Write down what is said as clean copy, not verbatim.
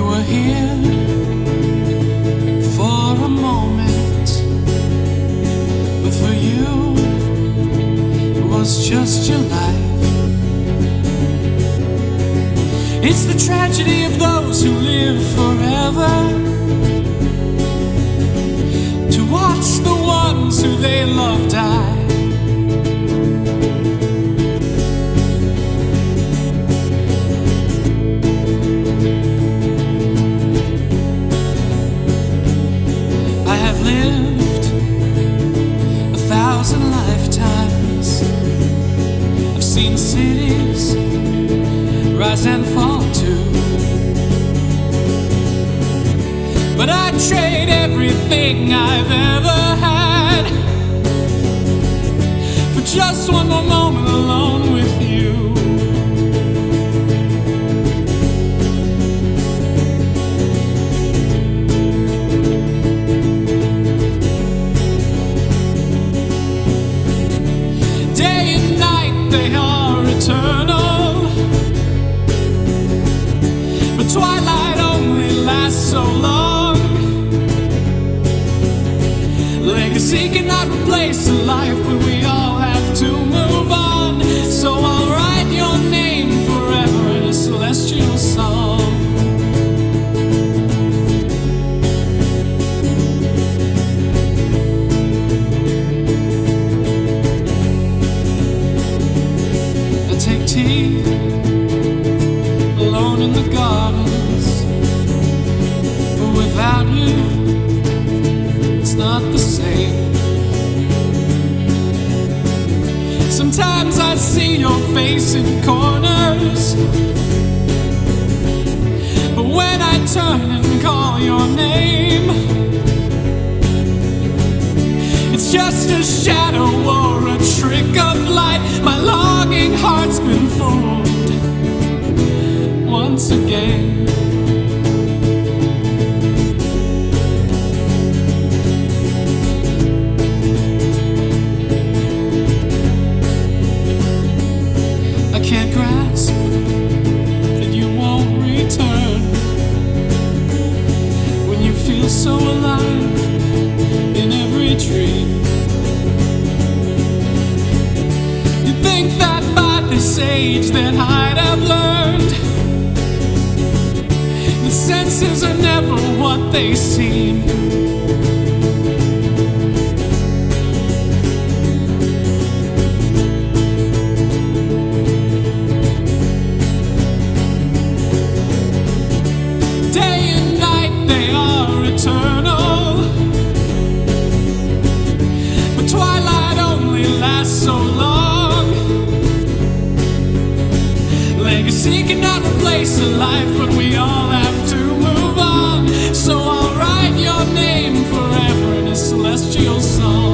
You were here for a moment, but for you it was just your life. It's the tragedy of those who live forever, to watch the ones who they love die. I have lived 1,000 lifetimes. I've seen cities rise and fall too, but I'd trade everything I've ever had for just one more moment alone with you. Day and night they are eternal, but twilight only lasts so long. Legacy cannot replace a life, but we all have to move on. So I'll write your name forever in a celestial song. I take tea alone in the gardens, but without you it's not the same. Sometimes I see your face in corners, but when I turn and call your name, it's just a shadow or a trick of light. My longing heart's been fooled once again. Can't grasp that you won't return when you feel so alive in every dream. You think that by this age that I'd have learned that senses are never what they seem. So long. Legacy cannot replace a life, but we all have to move on. So I'll write your name forever in a celestial song.